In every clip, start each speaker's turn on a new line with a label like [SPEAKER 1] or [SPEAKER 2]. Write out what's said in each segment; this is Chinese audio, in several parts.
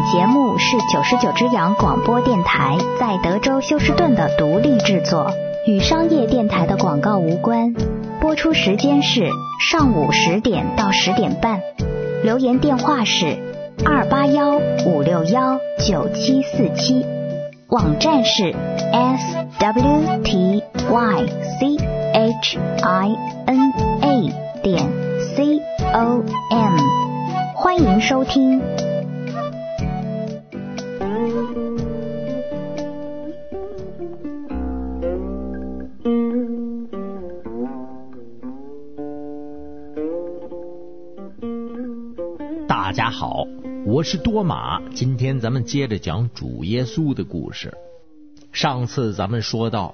[SPEAKER 1] 节目是99只羊广播电台在德州休斯顿的独立制作，与商业电台的广告无关。播出时间是上午10点到10点半。留言电话是281-561-9747，网站是 swtychina.com， 欢迎收听。
[SPEAKER 2] 大家好，我是多马，今天咱们接着讲主耶稣的故事。上次咱们说到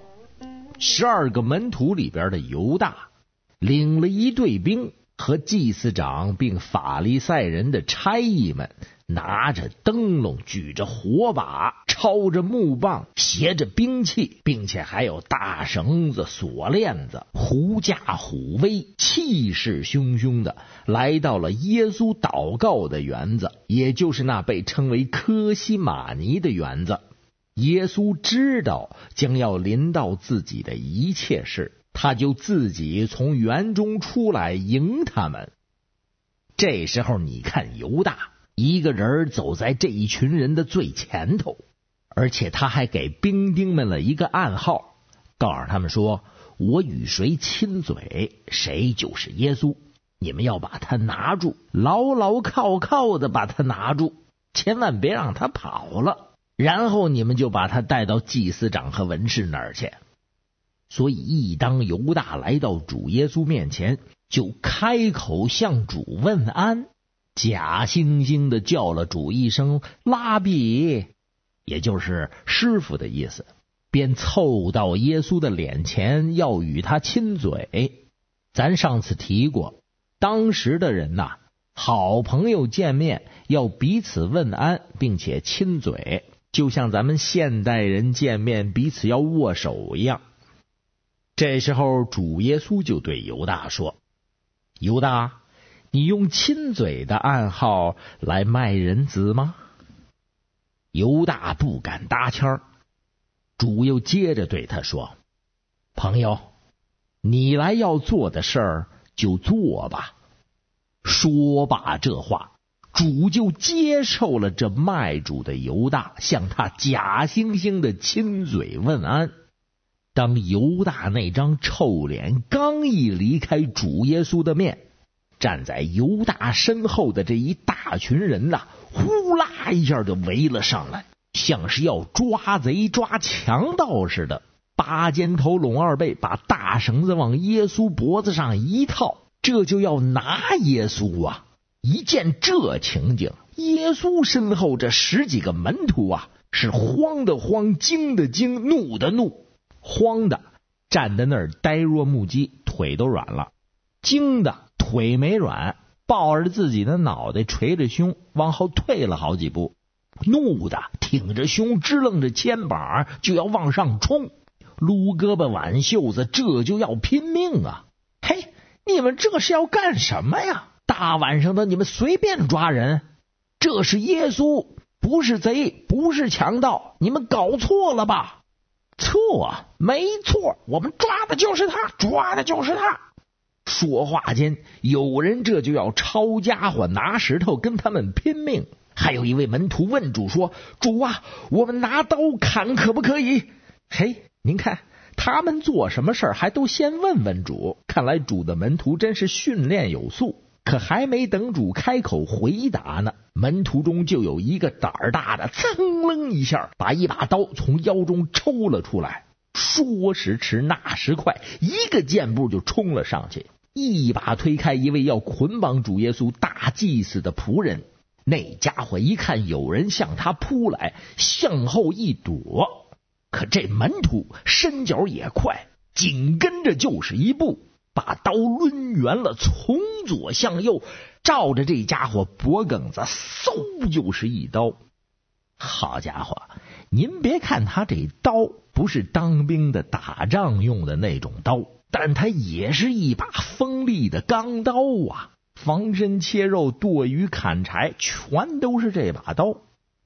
[SPEAKER 2] 12个门徒里边的犹大领了一队兵，和祭司长并法利赛人的差役们拿着灯笼，举着火把，抄着木棒，携着兵器，并且还有大绳子、锁链子，狐驾虎威，气势汹汹的来到了耶稣祷告的园子，也就是那被称为科西玛尼的园子。耶稣知道将要临到自己的一切事，他就自己从园中出来迎他们。这时候你看犹大一个人走在这一群人的最前头，而且他还给兵丁们了一个暗号，告诉他们说，我与谁亲嘴，谁就是耶稣，你们要把他拿住，牢牢靠靠的把他拿住，千万别让他跑了，然后你们就把他带到祭司长和文士那儿去。所以一当犹大来到主耶稣面前，就开口向主问安，假惺惺的叫了主一声拉比，也就是师傅的意思，便凑到耶稣的脸前要与他亲嘴。咱上次提过，当时的人呐，好朋友见面要彼此问安并且亲嘴，就像咱们现代人见面彼此要握手一样。这时候主耶稣就对犹大说，犹大，你用亲嘴的暗号来卖人子吗？犹大不敢搭腔儿。主又接着对他说，朋友，你来要做的事儿就做吧。说罢这话，主就接受了这卖主的犹大，向他假惺惺的亲嘴问安。当犹大那张臭脸刚一离开主耶稣的面，站在犹大身后的这一大群人呐，呼啦一下就围了上来，像是要抓贼抓强盗似的，八尖头拢二背，把大绳子往耶稣脖子上一套，这就要拿耶稣啊！一见这情景，耶稣身后这10几个门徒啊，是慌的慌，惊的惊，怒的怒。慌的站在那儿呆若木鸡，腿都软了；惊的腿没软，抱着自己的脑袋捶着胸往后退了好几步；怒的挺着胸支棱着肩膀就要往上冲，撸胳膊挽袖子，这就要拼命啊！嘿，你们这是要干什么呀？大晚上的你们随便抓人，这是耶稣，不是贼，不是强盗，你们搞错了吧？错，没错，我们抓的就是他，抓的就是他。说话间，有人这就要抄家伙拿石头跟他们拼命。还有一位门徒问主说，主啊，我们拿刀砍可不可以？嘿，您看他们做什么事还都先问问主，看来主的门徒真是训练有素。可还没等主开口回答呢，门徒中就有一个胆儿大的噌楞一下把一把刀从腰中抽了出来，说时迟那时快，一个箭步就冲了上去，一把推开一位要捆绑主耶稣大祭司的仆人。那家伙一看有人向他扑来，向后一躲，可这门徒身脚也快，紧跟着就是一步，把刀抡圆了，从左向右照着这家伙脖梗子嗖就是一刀。好家伙，您别看他这刀不是当兵的打仗用的那种刀，但它也是一把锋利的钢刀啊，防身切肉、剁鱼砍柴全都是这把刀。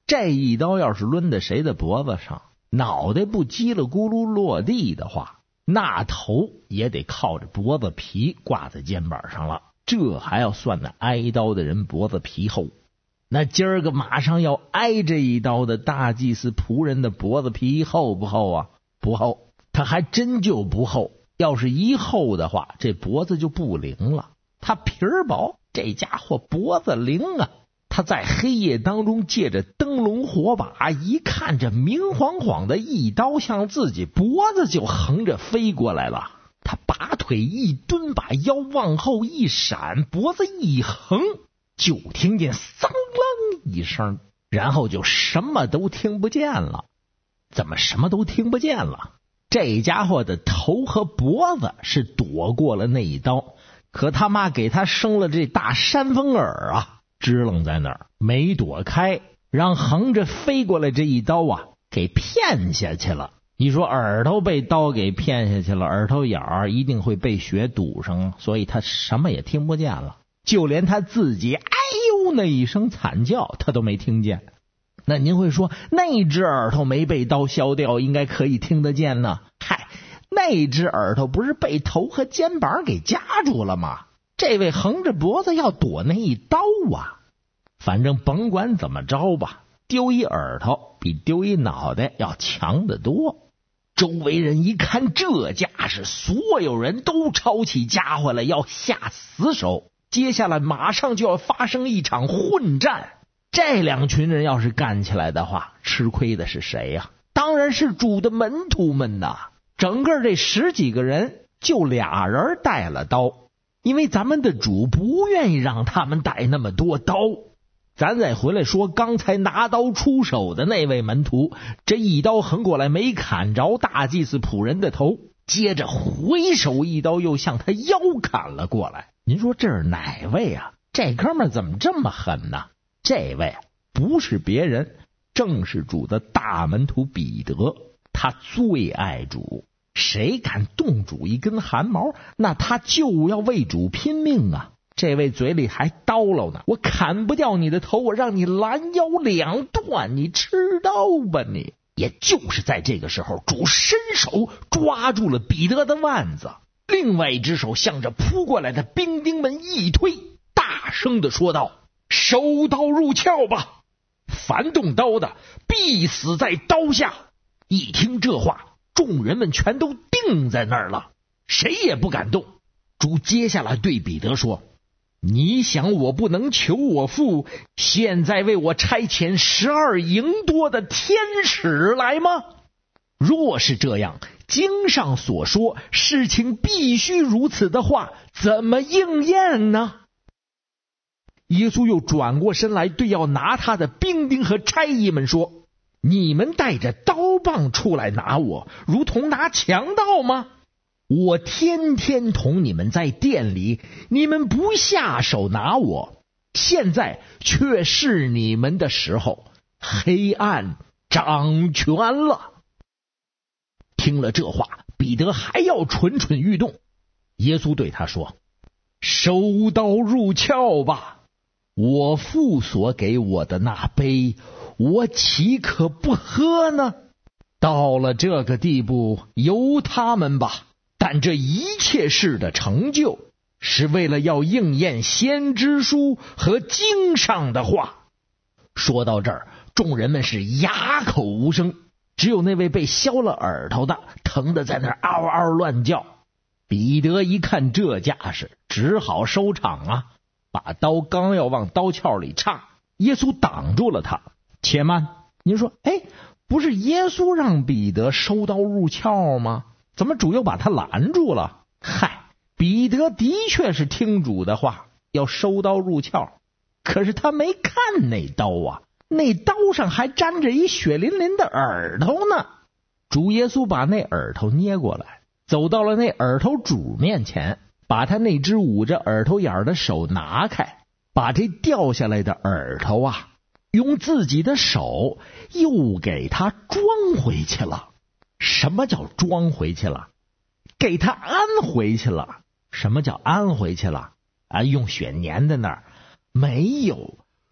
[SPEAKER 2] 这一刀要是抡在谁的脖子上，脑袋不叽里咕噜落地的话，那头也得靠着脖子皮挂在肩膀上了。这还要算那挨刀的人脖子皮厚。那今儿个马上要挨这一刀的大祭司仆人的脖子皮厚不厚啊？不厚，他还真就不厚。要是一厚的话，这脖子就不灵了。他皮儿薄，这家伙脖子灵啊。他在黑夜当中借着灯笼火把，一看这明晃晃的一刀向自己脖子就横着飞过来了。他拔腿一蹲，把腰往后一闪，脖子一横，就听见桑啷一声，然后就什么都听不见了。怎么什么都听不见了？这家伙的头和脖子是躲过了那一刀，可他妈给他生了这大山峰耳啊，支棱在那儿没躲开，让横着飞过来这一刀啊给骗下去了。你说耳朵被刀给骗下去了，耳朵眼儿一定会被血堵上，所以他什么也听不见了，就连他自己哎呦那一声惨叫他都没听见。那您会说那只耳朵没被刀削掉，应该可以听得见呢？嗨，那只耳朵不是被头和肩膀给夹住了吗？这位横着脖子要躲那一刀啊。反正甭管怎么着吧，丢一耳朵比丢一脑袋要强得多。周围人一看这架势，所有人都抄起家伙来要下死手。接下来马上就要发生一场混战。这两群人要是干起来的话，吃亏的是谁呀？当然是主的门徒们呐。整个这10几个人就俩人带了刀，因为咱们的主不愿意让他们带那么多刀。咱再回来说刚才拿刀出手的那位门徒，这一刀横过来没砍着大祭司仆人的头，接着回手一刀又向他腰砍了过来。您说这是哪位啊？这哥们怎么这么狠呢？这位不是别人，正是主的大门徒彼得。他最爱主，谁敢动主一根汗毛，那他就要为主拼命啊。这位嘴里还叨唠呢，我砍不掉你的头，我让你拦腰两断，你吃刀吧你。也就是在这个时候，主伸手抓住了彼得的腕子，另外一只手向着扑过来的兵丁们一推，大声地说道：收刀入鞘吧，凡动刀的必死在刀下。一听这话，众人们全都定在那儿了，谁也不敢动。主接下来对彼得说：你想我不能求我父现在为我差遣12营多的天使来吗？若是这样，经上所说事情必须如此的话，怎么应验呢？耶稣又转过身来，对要拿他的兵丁和差役们说：你们带着刀棒出来拿我，如同拿强盗吗？我天天同你们在店里，你们不下手拿我，现在却是你们的时候，黑暗掌权了。听了这话，彼得还要蠢蠢欲动。耶稣对他说：收刀入鞘吧，我父所给我的那杯，我岂可不喝呢？到了这个地步，由他们吧。但这一切事的成就，是为了要应验先知书和经上的话。说到这儿，众人们是哑口无声，只有那位被削了耳朵的疼得在那儿嗷嗷乱叫。彼得一看这架势，只好收场啊，把刀刚要往刀鞘里插，耶稣挡住了他。且慢，您说，不是耶稣让彼得收刀入鞘吗？怎么主又把他拦住了？嗨，彼得的确是听主的话，要收刀入鞘，可是他没看那刀啊，那刀上还沾着一血淋淋的耳朵呢。主耶稣把那耳朵捏过来，走到了那耳朵主面前，把他那只捂着耳朵眼的手拿开，把这掉下来的耳朵啊，用自己的手又给他装回去了。什么叫装回去了？给他安回去了。什么叫安回去了？用血粘在那儿？没有，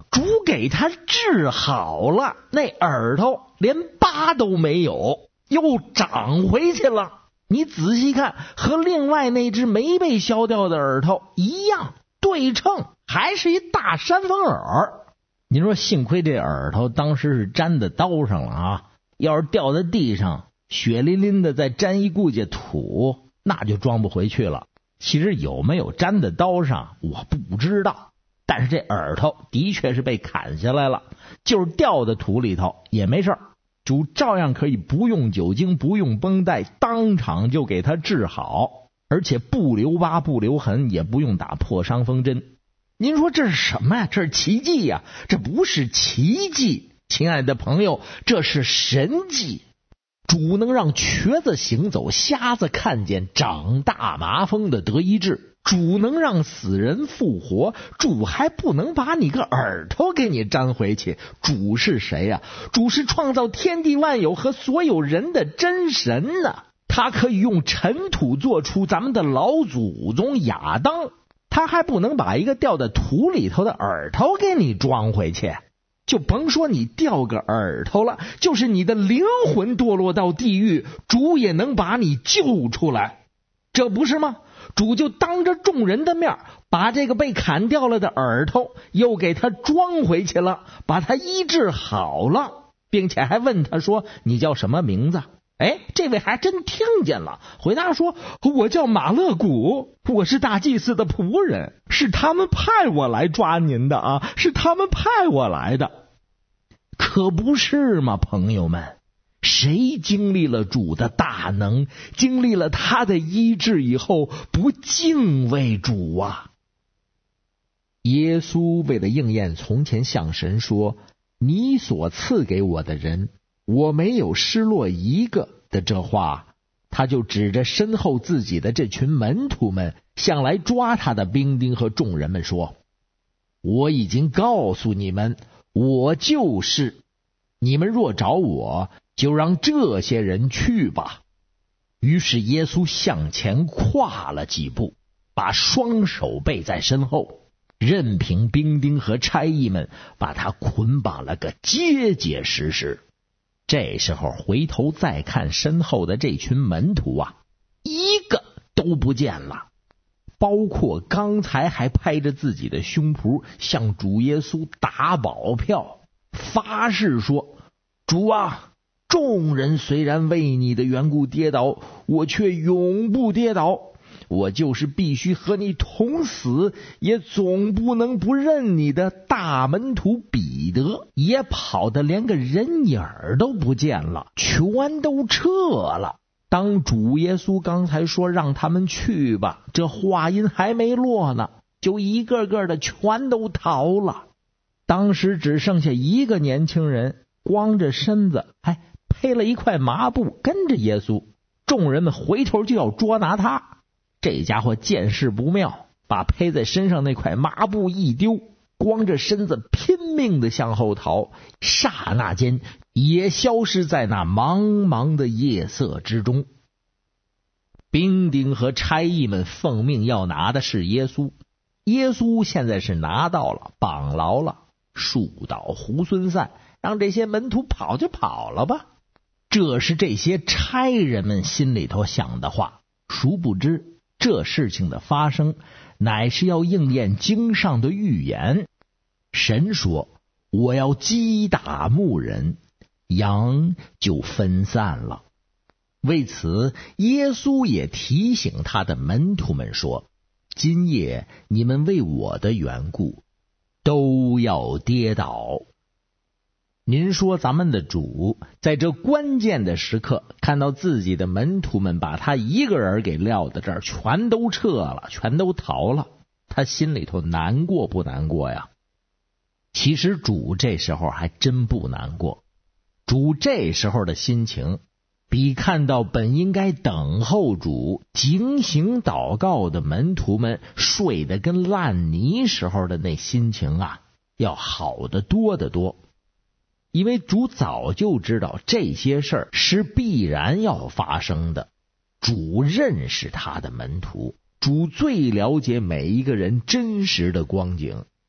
[SPEAKER 2] 主给他治好了，那耳朵连疤都没有，又长回去了。你仔细看，和另外那只没被削掉的耳朵一样对称，还是一大山峰耳。您说幸亏这耳朵当时是粘在刀上了啊，要是掉在地上血淋淋的再沾一顾家土，那就装不回去了。其实有没有粘在刀上我不知道，但是这耳朵的确是被砍下来了，就是掉在土里头也没事儿，主照样可以不用酒精不用绷带，当场就给他治好，而且不留疤不留痕，也不用打破伤风针。您说这是什么呀？这是奇迹呀！这不是奇迹，亲爱的朋友，这是神迹。主能让瘸子行走，瞎子看见，长大麻风的得医治。主能让死人复活，主还不能把你个耳朵给你粘回去。主是谁呀？主是创造天地万有和所有人的真神呢。他可以用尘土做出咱们的老祖宗亚当，他还不能把一个掉在土里头的耳朵给你装回去。就甭说你掉个耳朵了，就是你的灵魂堕落到地狱，主也能把你救出来，这不是吗？主就当着众人的面把这个被砍掉了的耳朵又给他装回去了，把他医治好了，并且还问他说你叫什么名字？这位还真听见了，回答说我叫马勒古，我是大祭司的仆人，是他们派我来抓您的啊，是他们派我来的。可不是吗，朋友们？谁经历了主的大能，经历了他的医治以后，不敬畏主啊？耶稣为了应验从前向神说你所赐给我的人，我没有失落一个的这话，他就指着身后自己的这群门徒们，向来抓他的兵丁和众人们说，我已经告诉你们，我就是，你们若找我，就让这些人去吧。于是耶稣向前跨了几步，把双手背在身后，任凭兵丁和差役们把他捆绑了个结结实实。这时候回头再看身后的这群门徒啊，一个都不见了，包括刚才还拍着自己的胸脯向主耶稣打保票，发誓说，主啊，众人虽然为你的缘故跌倒，我却永不跌倒，我就是必须和你同死，也总不能不认你的。大门徒彼得也跑得连个人影都不见了，全都撤了。当主耶稣刚才说让他们去吧，这话音还没落呢，就一个个的全都逃了。当时只剩下一个年轻人，光着身子，还披了一块麻布跟着耶稣。众人们回头就要捉拿他，这家伙见势不妙，把披在身上那块麻布一丢，光着身子拼命的向后逃，刹那间也消失在那茫茫的夜色之中。兵丁和差役们奉命要拿的是耶稣，耶稣现在是拿到了，绑牢了，树倒猢狲散，让这些门徒跑就跑了吧。这是这些差人们心里头想的话，殊不知这事情的发生乃是要应验经上的预言。神说，我要击打牧人，羊就分散了。为此耶稣也提醒他的门徒们说，今夜你们为我的缘故都要跌倒。您说咱们的主在这关键的时刻，看到自己的门徒们把他一个人给撂在这儿，全都撤了，全都逃了，他心里头难过不难过呀？其实主这时候还真不难过，主这时候的心情比看到本应该等候主警醒祷告的门徒们睡得跟烂泥时候的那心情啊，要好得多得多。因为主早就知道这些事儿是必然要发生的，主认识他的门徒，主最了解每一个人真实的光景，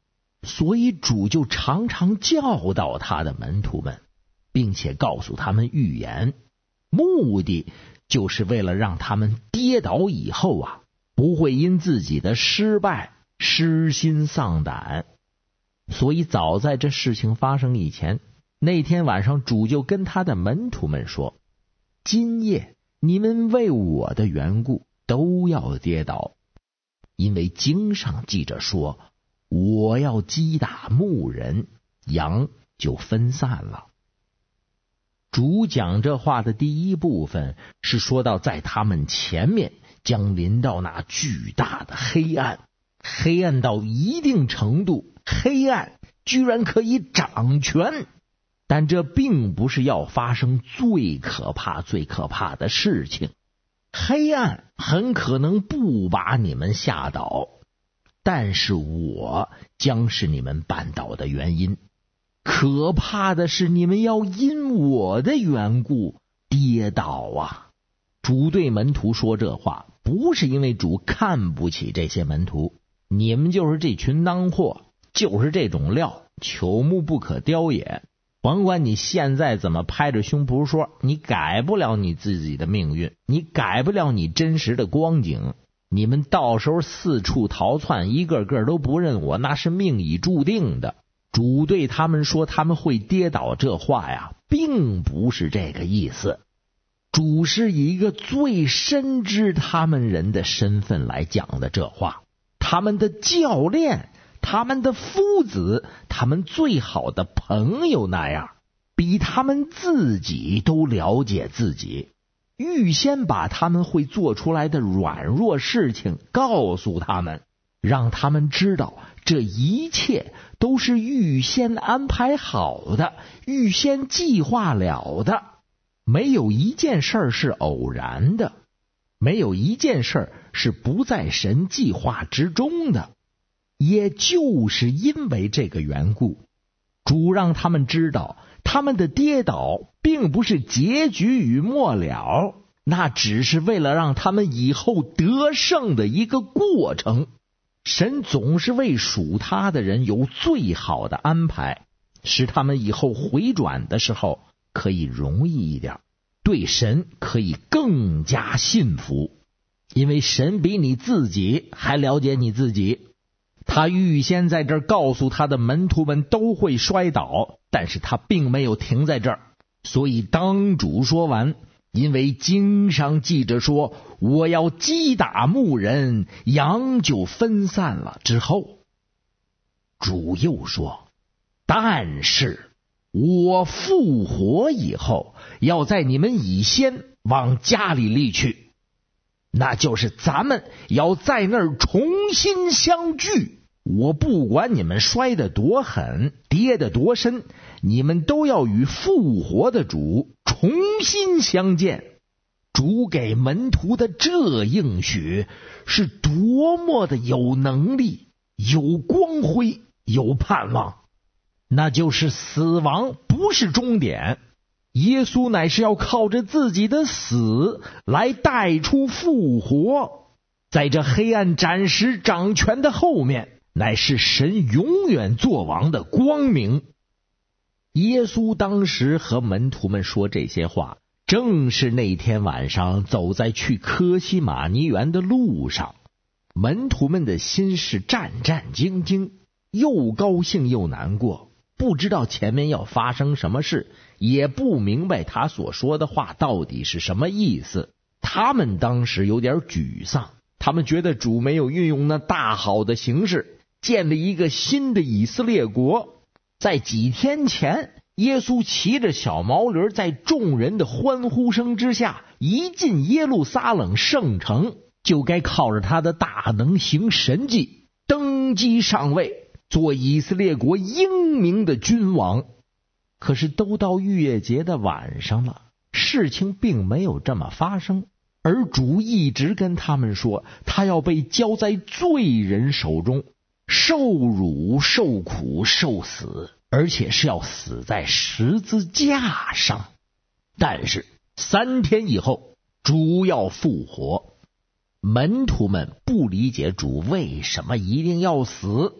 [SPEAKER 2] 所以主就常常教导他的门徒们，并且告诉他们预言，目的就是为了让他们跌倒以后不会因自己的失败失心丧胆。所以早在这事情发生以前，那天晚上主就跟他的门徒们说，今夜你们为我的缘故都要跌倒，因为经上记着说，我要击打牧人，羊就分散了。主讲这话的第一部分是说到在他们前面将临到那巨大的黑暗，黑暗到一定程度，黑暗居然可以掌权。但这并不是要发生最可怕的事情，黑暗很可能不把你们吓倒，但是我将是你们绊倒的原因。可怕的是你们要因我的缘故跌倒主对门徒说这话，不是因为主看不起这些门徒，你们就是这群囊货，就是这种料，朽木不可雕也。甭管你现在怎么拍着胸脯说，你改不了你自己的命运，你改不了你真实的光景。你们到时候四处逃窜，一个个都不认我，那是命已注定的。主对他们说他们会跌倒这话并不是这个意思。主是以一个最深知他们人的身份来讲的这话，他们的教练，他们的夫子，他们最好的朋友那样，比他们自己都了解自己，预先把他们会做出来的软弱事情告诉他们，让他们知道这一切都是预先安排好的，预先计划了的，没有一件事是偶然的，没有一件事是不在神计划之中的。也就是因为这个缘故，主让他们知道，他们的跌倒并不是结局与末了，那只是为了让他们以后得胜的一个过程。神总是为属他的人有最好的安排，使他们以后回转的时候可以容易一点，对神可以更加信服，因为神比你自己还了解你自己。他预先在这儿告诉他的门徒们都会摔倒，但是他并没有停在这儿。所以当主说完，因为经上记着说，我要击打牧人，羊就分散了之后，主又说，但是我复活以后，要在你们以先往加利利去，那就是咱们要在那儿重新相聚。我不管你们摔得多狠，跌得多深，你们都要与复活的主重新相见。主给门徒的这应许是多么的有能力，有光辉，有盼望。那就是死亡不是终点，耶稣乃是要靠着自己的死来带出复活。在这黑暗暂时掌权的后面，乃是神永远作王的光明。耶稣当时和门徒们说这些话，正是那天晚上走在去科西玛尼园的路上，门徒们的心是战战兢兢，又高兴又难过，不知道前面要发生什么事，也不明白他所说的话到底是什么意思。他们当时有点沮丧，他们觉得主没有运用那大好的形式，建立一个新的以色列国。在几天前，耶稣骑着小毛驴，在众人的欢呼声之下，一进耶路撒冷圣城，就该靠着他的大能行神迹，登基上位，做以色列国英明的君王。可是都到逾越节的晚上了，事情并没有这么发生，而主一直跟他们说，他要被交在罪人手中，受辱、受苦、受死，而且是要死在十字架上。但是3天以后，主要复活。门徒们不理解主为什么一定要死，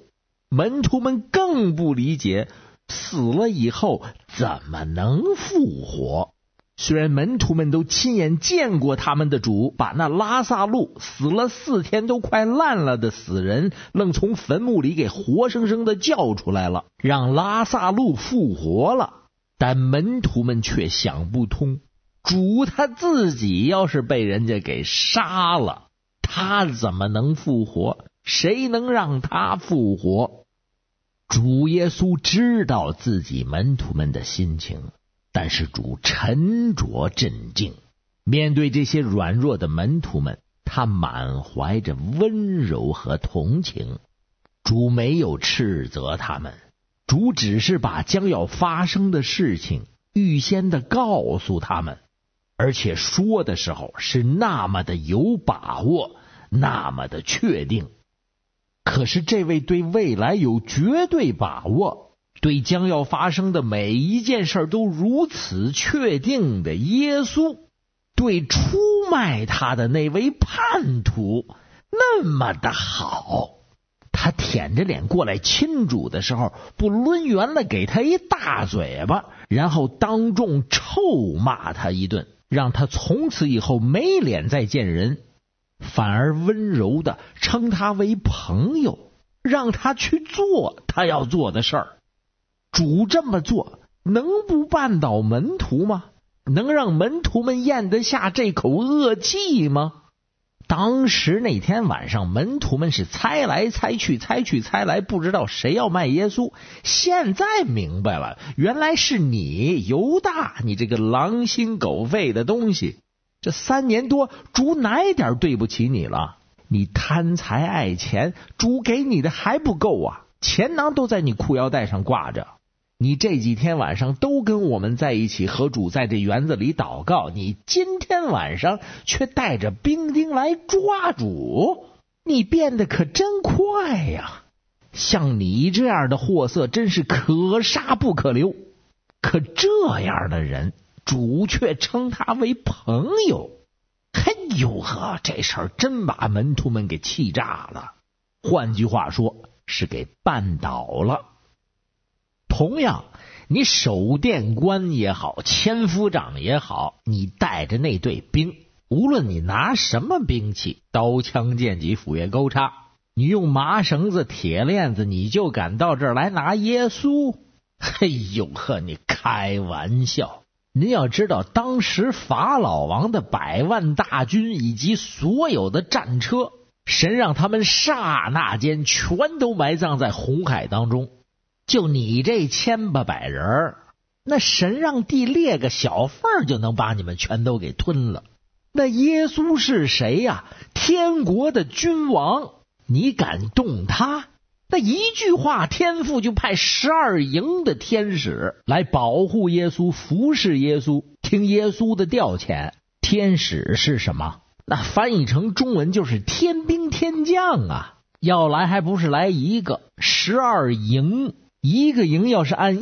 [SPEAKER 2] 门徒们更不理解，死了以后怎么能复活？虽然门徒们都亲眼见过他们的主把那拉撒路死了4天都快烂了的死人愣从坟墓里给活生生的叫出来了，让拉撒路复活了，但门徒们却想不通，主他自己要是被人家给杀了，他怎么能复活？谁能让他复活？主耶稣知道自己门徒们的心情，但是主沉着镇静，面对这些软弱的门徒们，他满怀着温柔和同情。主没有斥责他们，主只是把将要发生的事情预先的告诉他们，而且说的时候是那么的有把握，那么的确定。可是这位对未来有绝对把握，对将要发生的每一件事都如此确定的耶稣，对出卖他的那位叛徒那么的好，他舔着脸过来亲主的时候，不抡圆了给他一大嘴巴，然后当众臭骂他一顿，让他从此以后没脸再见人，反而温柔的称他为朋友，让他去做他要做的事儿。主这么做能不绊倒门徒吗？能让门徒们咽得下这口恶气吗？当时那天晚上，门徒们是猜来猜去，猜去猜来，不知道谁要卖耶稣。现在明白了，原来是你犹大，你这个狼心狗肺的东西。这3年多，主哪一点对不起你了？你贪财爱钱，主给你的还不够啊，钱囊都在你裤腰带上挂着。你这几天晚上都跟我们在一起，和主在这园子里祷告，你今天晚上却带着兵丁来抓主，你变得可真快呀！像你这样的货色真是可杀不可留。可这样的人，主却称他为朋友。嘿呦呵，这事儿真把门徒们给气炸了，换句话说是给绊倒了。同样，你守殿官也好，千夫长也好，你带着那队兵，无论你拿什么兵器，刀枪剑戟斧钺钩叉，你用麻绳子铁链子，你就敢到这儿来拿耶稣？嘿呦呵，你开玩笑。您要知道，当时法老王的100万大军以及所有的战车，神让他们刹那间全都埋葬在红海当中。就你这1800人，那神让地裂个小缝就能把你们全都给吞了。那耶稣是谁呀？天国的君王，你敢动他？那一句话，天父就派12营的天使来保护耶稣，服侍耶稣，听耶稣的调遣。天使是什么？那翻译成中文就是天兵天将啊！要来还不是来一个，12营。一个营要是按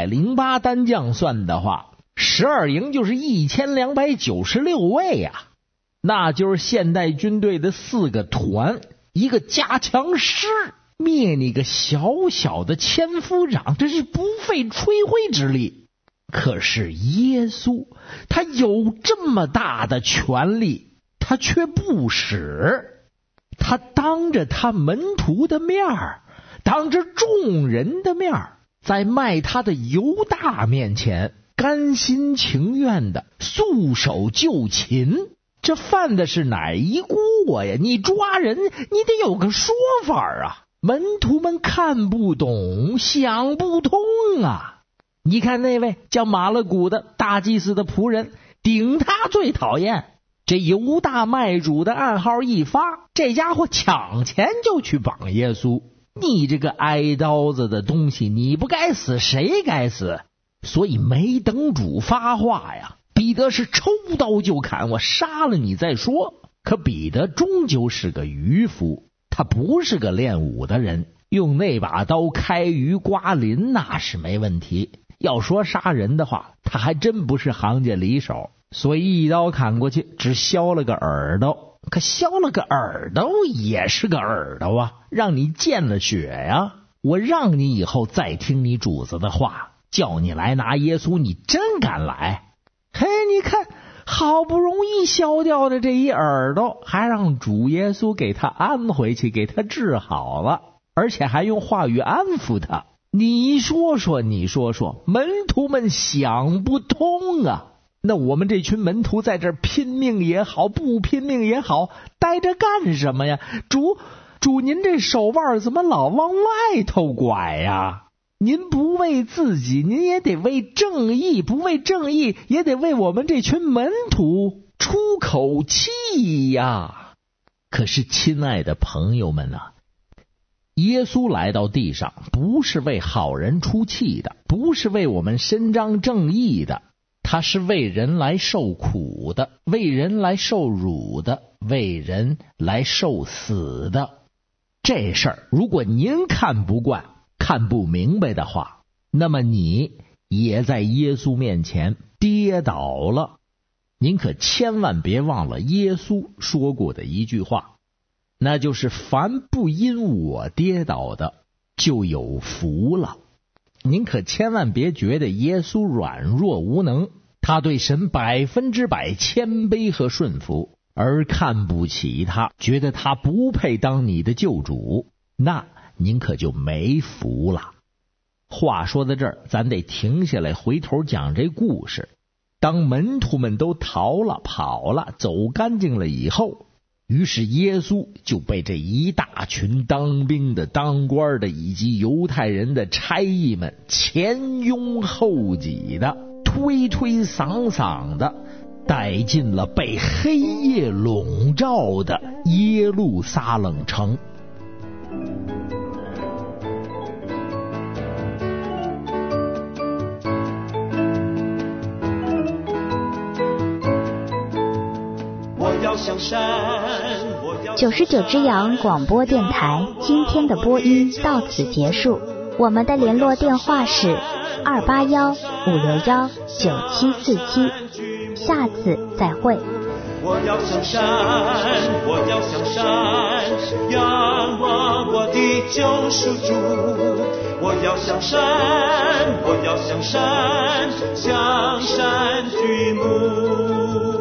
[SPEAKER 2] 108单将算的话，12营就是1296位啊，那就是现代军队的4个团，一个加强师，灭你个小小的千夫长，这是不费吹灰之力。可是耶稣他有这么大的权力，他却不使，他当着他门徒的面儿，当着众人的面儿，在卖他的犹大面前甘心情愿的束手就擒。这犯的是哪一过呀？你抓人你得有个说法啊！门徒们看不懂，想不通啊！你看那位叫马勒古的大祭司的仆人，顶他最讨厌。这犹大卖主的暗号一发，这家伙抢钱就去绑耶稣。你这个挨刀子的东西，你不该死谁该死？所以没等主发话呀，彼得是抽刀就砍，我杀了你再说。可彼得终究是个渔夫，他不是个练武的人，用那把刀开鱼刮鳞那是没问题，要说杀人的话，他还真不是行家里手，所以一刀砍过去，只削了个耳朵。可削了个耳朵也是个耳朵啊，让你见了血呀。 我让你以后再听你主子的话，叫你来拿耶稣，你真敢来？嘿，你看，好不容易消掉的这一耳朵，还让主耶稣给他安回去，给他治好了，而且还用话语安抚他。你说说，门徒们想不通啊。那我们这群门徒在这儿拼命也好，不拼命也好，待着干什么呀？主您这手腕怎么老往外头拐呀？您不为自己，您也得为正义，不为正义也得为我们这群门徒出口气呀。可是亲爱的朋友们啊，耶稣来到地上不是为好人出气的，不是为我们伸张正义的，他是为人来受苦的，为人来受辱的，为人来受死的。这事儿如果您看不惯，看不明白的话，那么你也在耶稣面前跌倒了。您可千万别忘了耶稣说过的一句话，那就是凡不因我跌倒的就有福了。您可千万别觉得耶稣软弱无能，他对神100%谦卑和顺服，而看不起他，觉得他不配当你的救主，那您可就没福了。话说到这儿，咱得停下来回头讲这故事。当门徒们都逃了跑了，走干净了以后，于是耶稣就被这一大群当兵的当官的以及犹太人的差役们前拥后挤的推推搡搡的带进了被黑夜笼罩的耶路撒冷城。
[SPEAKER 1] 99只羊广播电台今天的播音到此结束，我们的联络电话是281-561-9747，下次再会。
[SPEAKER 3] 我要向山，我要向山，仰望我的救赎主。我要向山，我要向山，向山举目。